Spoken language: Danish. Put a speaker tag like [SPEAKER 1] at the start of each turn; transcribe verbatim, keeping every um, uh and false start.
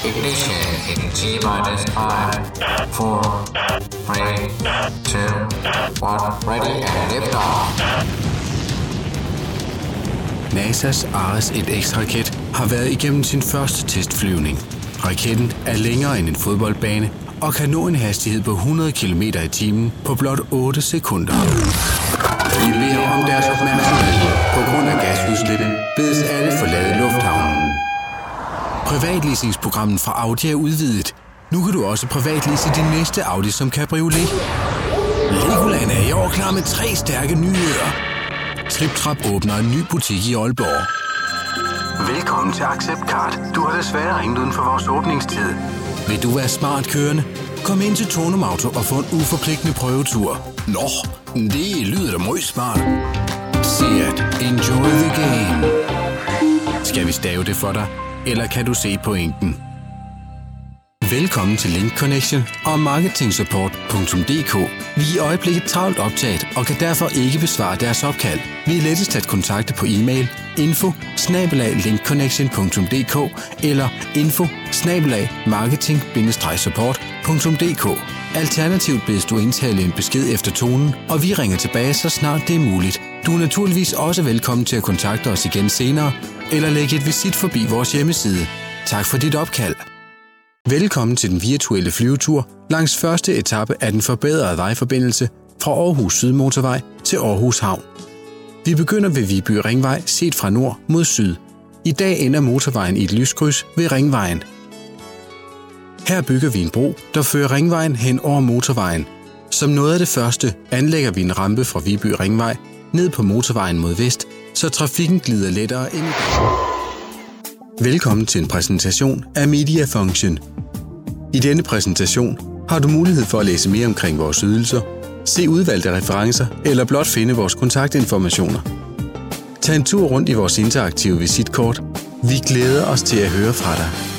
[SPEAKER 1] Ignition in T-minus five, four, three, two, one, ready and lift off.
[SPEAKER 2] NASA's Ares et X-raket har været igennem sin første testflyvning. Raketten er længere end en fodboldbane og kan nå en hastighed på hundrede kilometer i timen på blot otte sekunder. Vi beder om deres opmærksomhed. På grund af gasudslip bedes alle forlade lufthavnen. Privatleasingsprogrammet fra Audi er udvidet. Nu kan du også privatlease din næste Audi som cabriolet. Legoland er i år klar med tre stærke nyheder. TripTrap åbner en ny butik i Aalborg. Velkommen til AcceptCard. Du har desværre ringet uden for vores åbningstid. Vil du være smart kørende? Kom ind til Tonum Auto og få en uforpligtende prøvetur. Nå, det lyder da meget smart. Seat, enjoy the game. Skal vi stave det for dig, eller kan du se pointen? Velkommen til Link Connection og marketingsupport punktum d k. Vi er i øjeblikket travlt optaget og kan derfor ikke besvare deres opkald. Vi er lettest at kontakte på e-mail info snabel-a linkconnection punktum d k eller info snabel-a marketing support punktum d k. Alternativt bedes du indtale en besked efter tonen, og vi ringer tilbage så snart det er muligt. Du er naturligvis også velkommen til at kontakte os igen senere, eller lægge et visit forbi vores hjemmeside. Tak for dit opkald. Velkommen til den virtuelle flyvetur langs første etape af den forbedrede vejforbindelse fra Aarhus Sydmotorvej til Aarhus Havn. Vi begynder ved Viby Ringvej set fra nord mod syd. I dag ender motorvejen i et lyskryds ved Ringvejen. Her bygger vi en bro, der fører Ringvejen hen over motorvejen. Som noget af det første anlægger vi en rampe fra Viby Ringvej ned på motorvejen mod vest, så trafikken glider lettere ind i byen. Velkommen til en præsentation af Media Function. I denne præsentation har du mulighed for at læse mere omkring vores ydelser, se udvalgte referencer eller blot finde vores kontaktinformationer. Tag en tur rundt i vores interaktive visitkort. Vi glæder os til at høre fra dig.